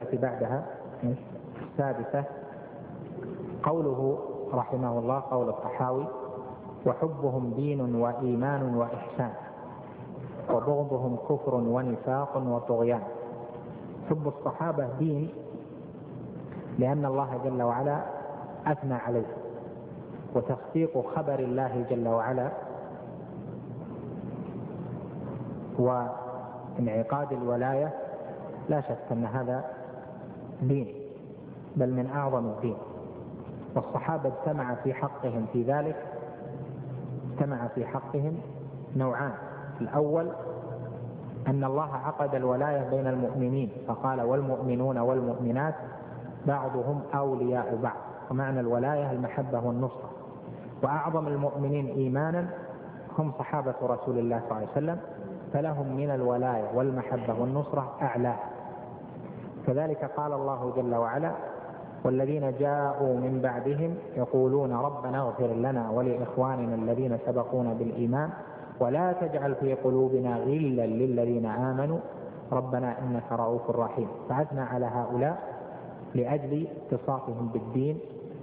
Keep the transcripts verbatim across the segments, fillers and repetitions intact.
التي بعدها السادسة قوله رحمه الله قول الطحاوي: وحبهم دين وإيمان وإحسان وبغضهم كفر ونفاق وطغيان. حب الصحابة دين لأن الله جل وعلا أثنى عليه، وتصديق خبر الله جل وعلا وانعقاد الولاية لا شك أن هذا دين، بل من أعظم الدين. والصحابة اجتمع في حقهم في ذلك اجتمع في حقهم نوعان: الأول أن الله عقد الولاية بين المؤمنين فقال: والمؤمنون والمؤمنات بعضهم أولياء بعض، ومعنى الولاية المحبة والنصرة. وأعظم المؤمنين إيمانا هم صحابة رسول الله صلى الله عليه وسلم، فلهم من الولاية والمحبة والنصرة أعلى. كذلك قال الله جل وعلا: والذين جاءوا من بعدهم يقولون ربنا اغفر لنا ولإخواننا الذين سبقونا بالإيمان ولا تجعل في قلوبنا غلا للذين آمنوا ربنا إنك رؤوف رحيم. فأثنى على هؤلاء لأجل اتصافهم بالدين.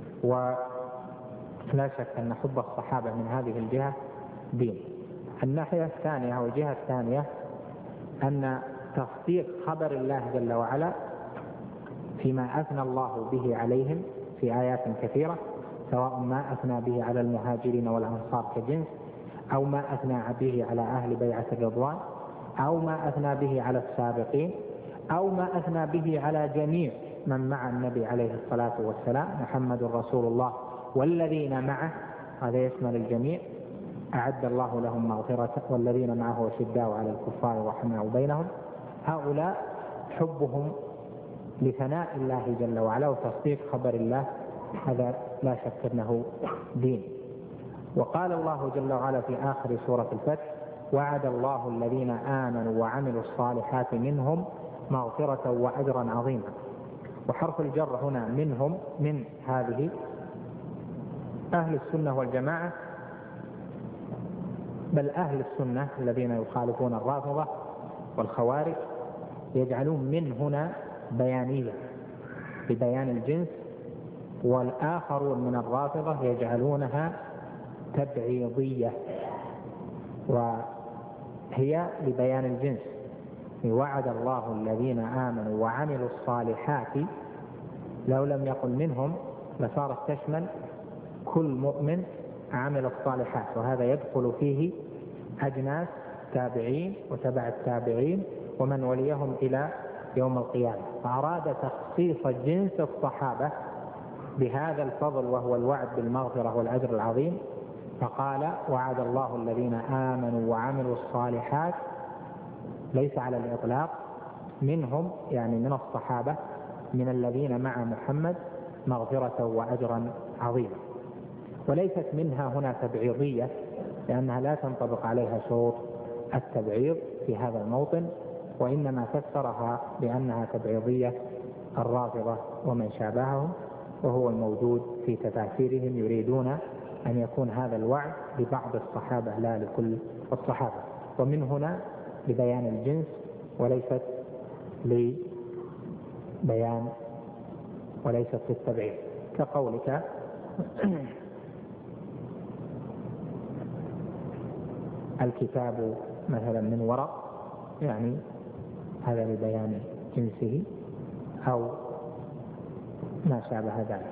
ولا شك أن حب الصحابة من هذه الجهة دين. الناحية الثانية أو الجهة الثانية أن تصديق خبر الله جل وعلا فيما أثنى الله به عليهم في آيات كثيرة، سواء ما أثنى به على المهاجرين والأنصار كجنس، أو ما أثنى به على أهل بيعة الرضوان، أو ما أثنى به على السابقين، أو ما أثنى به على جميع من مع النبي عليه الصلاة والسلام: محمد رسول الله والذين معه، هذا يشمل الجميع. أعد الله لهم مغفرة والذين معه أشداء على الكفار رحماء بينهم. هؤلاء حبهم لثناء الله جل وعلا وتصديق خبر الله هذا لا شك أنه دين. وقال الله جل وعلا في آخر سورة الفتح: وعد الله الذين آمنوا وعملوا الصالحات منهم مغفرة وأجرا عظيما. وحرف الجر هنا منهم، من هذه أهل السنة والجماعة، بل أهل السنة الذين يخالفون الرافضة والخوارج يجعلون من هنا بيانية ببيان الجنس، والآخرون من الرافضة يجعلونها تبعيضية وهي لبيان الجنس. وعد الله الذين آمنوا وعملوا الصالحات، لو لم يقل منهم لصارت تشمل كل مؤمن عمل الصالحات، وهذا يدخل فيه أجناس تابعين وتبع التابعين ومن وليهم إلى يوم القيامة. فأراد تخصيص جنس الصحابة بهذا الفضل وهو الوعد بالمغفرة والأجر العظيم، فقال: وعد الله الذين آمنوا وعملوا الصالحات، ليس على الإطلاق، منهم يعني من الصحابة من الذين مع محمد مغفرة وأجرا عظيما. وليست منها هنا تبعيضية، لأنها لا تنطبق عليها شروط التبعيض في هذا الموطن، وإنما فسرها بأنها تبعيضية الرافضة ومن شابههم، وهو الموجود في تفاسيرهم. يريدون أن يكون هذا الوعد لبعض الصحابة لا لكل الصحابة، ومن هنا لبيان الجنس وليست لبيان وليست للتبعيض، كقولك الكتاب مثلا من ورق، يعني هذا لبيان جنسه أو ما شابه ذلك.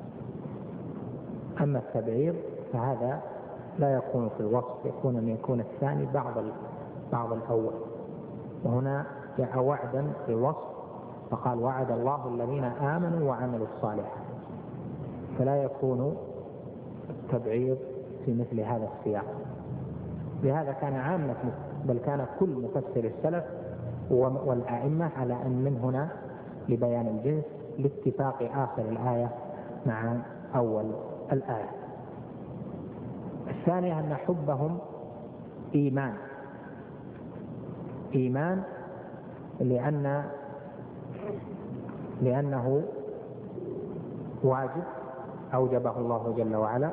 أما التبعيض فهذا لا يكون في الوصف، يكون أن يكون الثاني بعض بعض الأول. وهنا جاء وعدا في الوصف فقال: وعد الله الذين آمنوا وعملوا الصالحات، فلا يكون التبعيض في مثل هذا السياق. لهذا كان عامة بل كان كل مفسر السلف والأئمة على أن من هنا لبيان الجنس لاتفاق آخر الآية مع أول الآية. الثانية أن حبهم إيمان إيمان لأن لأنه واجب أوجبه الله جل وعلا،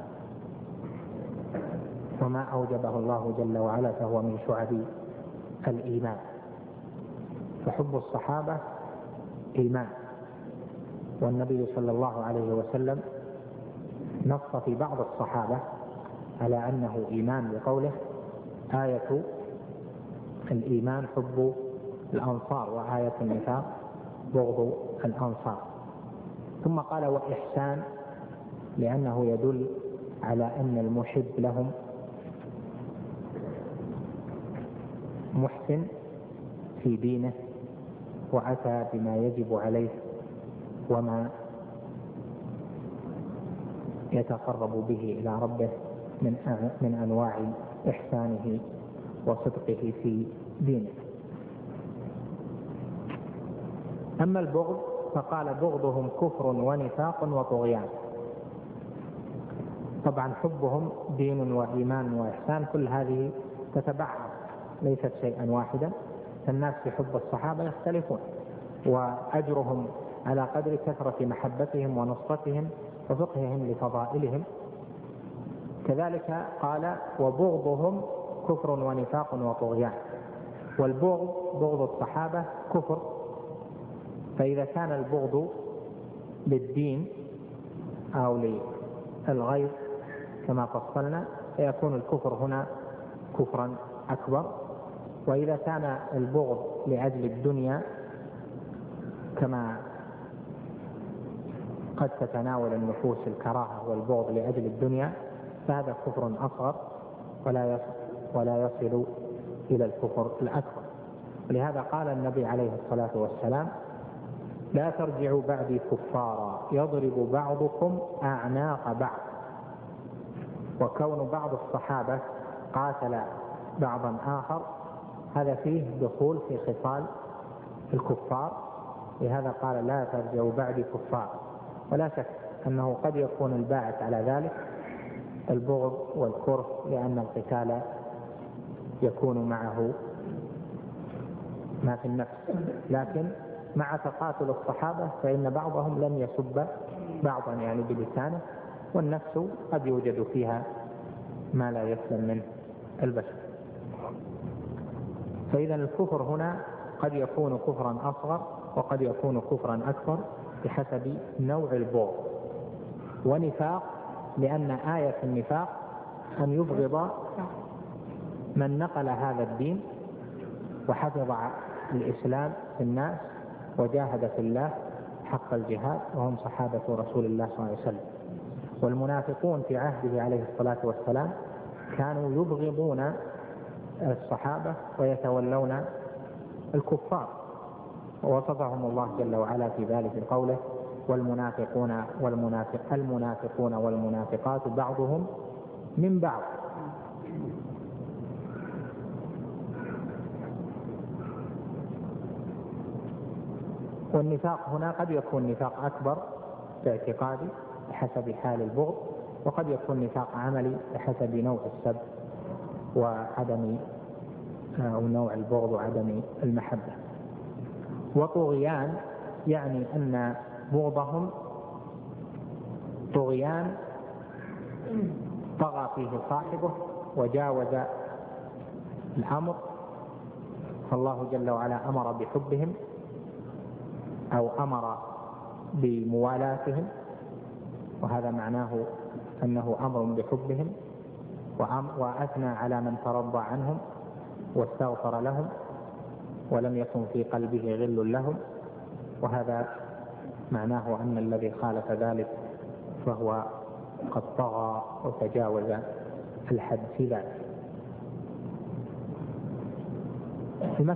وما أوجبه الله جل وعلا فهو من شعب الإيمان. فحب الصحابة إيمان. والنبي صلى الله عليه وسلم نص في بعض الصحابة على أنه إيمان بقوله: آية الإيمان حب الأنصار، وآية النفاق بغض الأنصار. ثم قال: وإحسان، لأنه يدل على أن المحب لهم محسن في دينه، وأتى بما يجب عليه وما يتقرب به إلى ربه من من أنواع إحسانه وصدقه في دينه. أما البغض فقال: بغضهم كفر ونفاق وطغيان. طبعا حبهم دين وإيمان وإحسان، كل هذه تتبعض، ليست شيئا واحدا. الناس في حب الصحابة يختلفون، وأجرهم على قدر كثرة محبتهم ونصرتهم وفقههم لفضائلهم. كذلك قال: وبغضهم كفر ونفاق وطغيان. والبغض بغض الصحابة كفر، فإذا كان البغض للدين أو للغير كما فصلنا فيكون الكفر هنا كفرا أكبر. وإذا كان البغض لأجل الدنيا كما قد تتناول النفوس الكراهة والبغض لأجل الدنيا فهذا كفر أصغر ولا يصل, ولا يصل إلى الكفر الأكبر. ولهذا قال النبي عليه الصلاة والسلام: لا ترجعوا بعدي كفارا يضرب بعضكم أعناق بعض. وكون بعض الصحابة قاتل بعضا آخر هذا فيه دخول في خصال الكفار، لهذا قال: لا ترجعوا بعدي كفار. ولا شك أنه قد يكون الباعث على ذلك البغض والكره، لأن القتال يكون معه ما في النفس. لكن مع تقاتل الصحابة فإن بعضهم لم يسب بعضا يعني بلسانه، والنفس قد يوجد فيها ما لا يسلم منه البشر. فإذا الكفر هنا قد يكون كفرا أصغر وقد يكون كفرا أكبر بحسب نوع البغض. ونفاق لأن آية النفاق أن يبغض من نقل هذا الدين وحفظ الإسلام في الناس وجاهد في الله حق الجهاد، وهم صحابة رسول الله صلى الله عليه وسلم. والمنافقون في عهده عليه الصلاة والسلام كانوا يبغضون الصحابة ويتولون الكفار، ووصفهم الله جل وعلا في ذلك بقوله: والمنافقون والمنافق المنافقون والمنافقات بعضهم من بعض. والنفاق هنا قد يكون نفاق أكبر باعتقادي بحسب حال البغض، وقد يكون نفاق عملي بحسب نوع السب وعدم أو نوع البغض وعدم المحبة. وطغيان يعني أن بغضهم طغيان طغى فيه صاحبه وجاوز الأمر، فالله جل وعلا أمر بحبهم أو أمر بموالاتهم، وهذا معناه أنه أمر بحبهم، وأثنى على من ترضى عنهم واستغفر لهم ولم يكن في قلبه غل لهم، وهذا معناه أن الذي خالف ذلك فهو قد طغى وتجاوز الحد في ذلك.